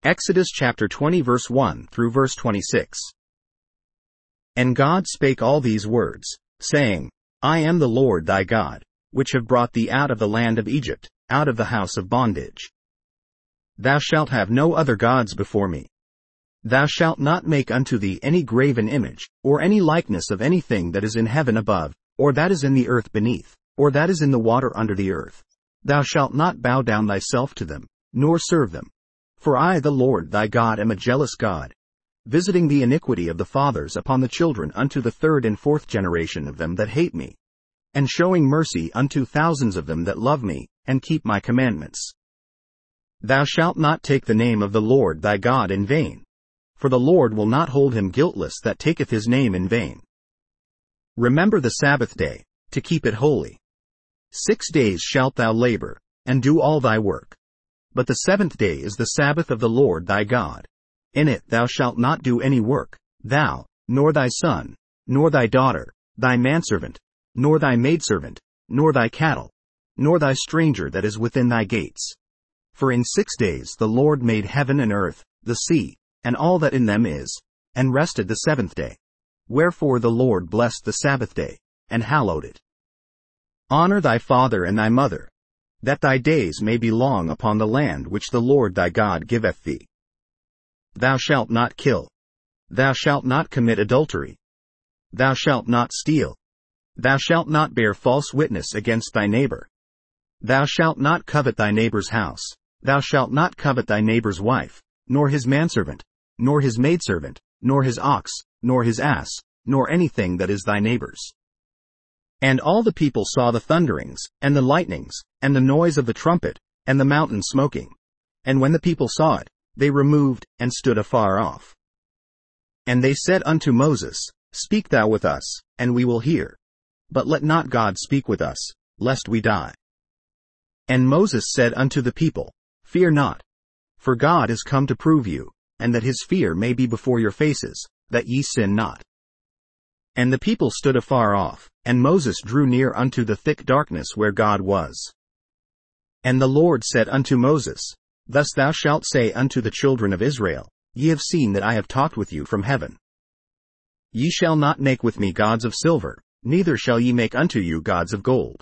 Exodus chapter 20 verse 1 through verse 26. And God spake all these words, saying, I am the Lord thy God, which have brought thee out of the land of Egypt, out of the house of bondage. Thou shalt have no other gods before me. Thou shalt not make unto thee any graven image, or any likeness of anything that is in heaven above, or that is in the earth beneath, or that is in the water under the earth. Thou shalt not bow down thyself to them, nor serve them. For I the Lord thy God am a jealous God, visiting the iniquity of the fathers upon the children unto the third and fourth generation of them that hate me, and showing mercy unto thousands of them that love me, and keep my commandments. Thou shalt not take the name of the Lord thy God in vain, for the Lord will not hold him guiltless that taketh his name in vain. Remember the Sabbath day, to keep it holy. 6 days shalt thou labor, and do all thy work. But the seventh day is the Sabbath of the Lord thy God. In it thou shalt not do any work, thou, nor thy son, nor thy daughter, thy manservant, nor thy maidservant, nor thy cattle, nor thy stranger that is within thy gates. For in 6 days the Lord made heaven and earth, the sea, and all that in them is, and rested the seventh day. Wherefore the Lord blessed the Sabbath day, and hallowed it. Honor thy father and thy mother, that thy days may be long upon the land which the Lord thy God giveth thee. Thou shalt not kill. Thou shalt not commit adultery. Thou shalt not steal. Thou shalt not bear false witness against thy neighbor. Thou shalt not covet thy neighbor's house. Thou shalt not covet thy neighbor's wife, nor his manservant, nor his maidservant, nor his ox, nor his ass, nor anything that is thy neighbor's. And all the people saw the thunderings, and the lightnings, and the noise of the trumpet, and the mountain smoking. And when the people saw it, they removed, and stood afar off. And they said unto Moses, Speak thou with us, and we will hear. But let not God speak with us, lest we die. And Moses said unto the people, Fear not. For God is come to prove you, and that his fear may be before your faces, that ye sin not. And the people stood afar off, and Moses drew near unto the thick darkness where God was. And the Lord said unto Moses, Thus thou shalt say unto the children of Israel, Ye have seen that I have talked with you from heaven. Ye shall not make with me gods of silver, neither shall ye make unto you gods of gold.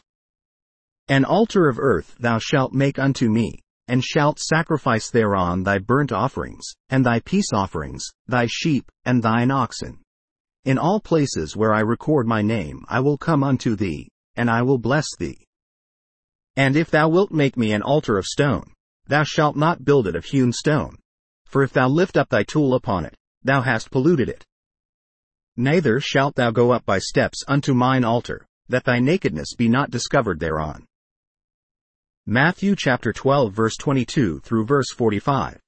An altar of earth thou shalt make unto me, and shalt sacrifice thereon thy burnt offerings, and thy peace offerings, thy sheep, and thine oxen. In all places where I record my name I will come unto thee, and I will bless thee. And if thou wilt make me an altar of stone, thou shalt not build it of hewn stone. For if thou lift up thy tool upon it, thou hast polluted it. Neither shalt thou go up by steps unto mine altar, that thy nakedness be not discovered thereon. Matthew chapter 12 verse 22 through verse 45.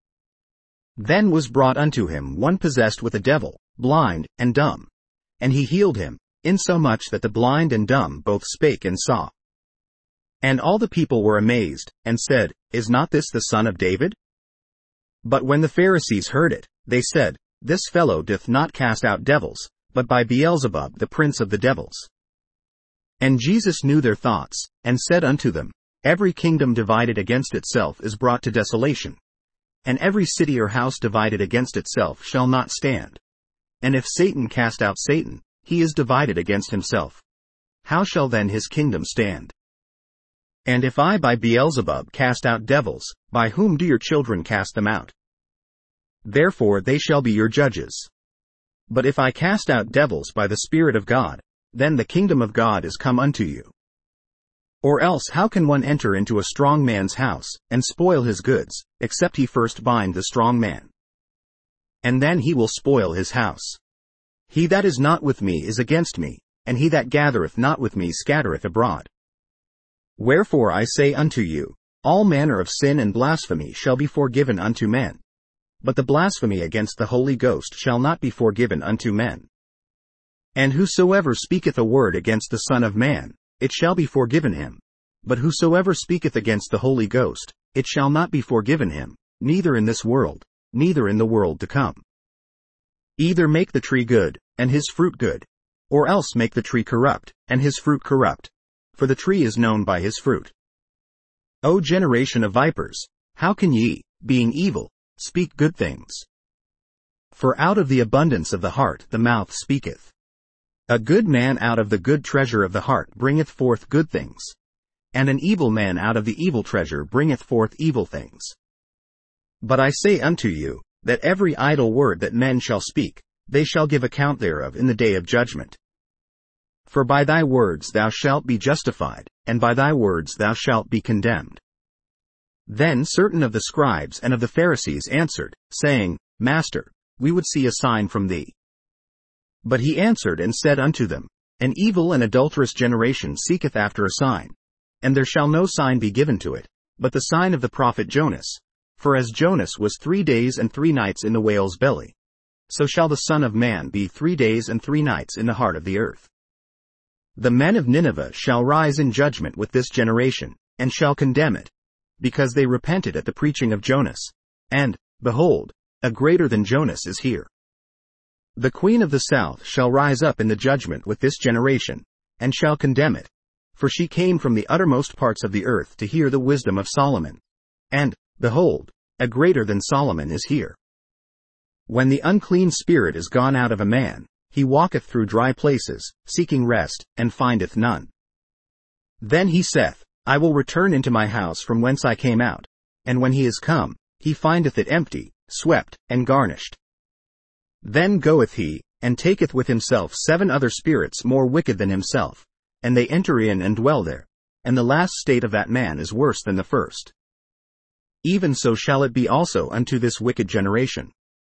Then was brought unto him one possessed with a devil, blind, and dumb. And he healed him, insomuch that the blind and dumb both spake and saw. And all the people were amazed, and said, Is not this the son of David? But when the Pharisees heard it, they said, This fellow doth not cast out devils, but by Beelzebub the prince of the devils. And Jesus knew their thoughts, and said unto them, Every kingdom divided against itself is brought to desolation. And every city or house divided against itself shall not stand. And if Satan cast out Satan, he is divided against himself. How shall then his kingdom stand? And if I by Beelzebub cast out devils, by whom do your children cast them out? Therefore they shall be your judges. But if I cast out devils by the Spirit of God, then the kingdom of God is come unto you. Or else how can one enter into a strong man's house, and spoil his goods, except he first bind the strong man? And then he will spoil his house. He that is not with me is against me, and he that gathereth not with me scattereth abroad. Wherefore I say unto you, all manner of sin and blasphemy shall be forgiven unto men. But the blasphemy against the Holy Ghost shall not be forgiven unto men. And whosoever speaketh a word against the Son of Man, it shall be forgiven him. But whosoever speaketh against the Holy Ghost, it shall not be forgiven him, neither in this world, neither in the world to come. Either make the tree good, and his fruit good, or else make the tree corrupt, and his fruit corrupt. For the tree is known by his fruit. O generation of vipers, how can ye, being evil, speak good things. For out of the abundance of the heart the mouth speaketh. A good man out of the good treasure of the heart bringeth forth good things. And an evil man out of the evil treasure bringeth forth evil things. But I say unto you, that every idle word that men shall speak, they shall give account thereof in the day of judgment. For by thy words thou shalt be justified, and by thy words thou shalt be condemned. Then certain of the scribes and of the Pharisees answered, saying, Master, we would see a sign from thee. But he answered and said unto them, An evil and adulterous generation seeketh after a sign, and there shall no sign be given to it, but the sign of the prophet Jonas. For as Jonas was 3 days and 3 nights in the whale's belly, so shall the Son of Man be 3 days and 3 nights in the heart of the earth. The men of Nineveh shall rise in judgment with this generation, and shall condemn it, because they repented at the preaching of Jonas. And, behold, a greater than Jonas is here. The queen of the south shall rise up in the judgment with this generation, and shall condemn it, for she came from the uttermost parts of the earth to hear the wisdom of Solomon. And, behold, a greater than Solomon is here. When the unclean spirit is gone out of a man, he walketh through dry places, seeking rest, and findeth none. Then he saith, I will return into my house from whence I came out. And when he is come, he findeth it empty, swept, and garnished. Then goeth he, and taketh with himself 7 other spirits more wicked than himself, and they enter in and dwell there, and the last state of that man is worse than the first. Even so shall it be also unto this wicked generation.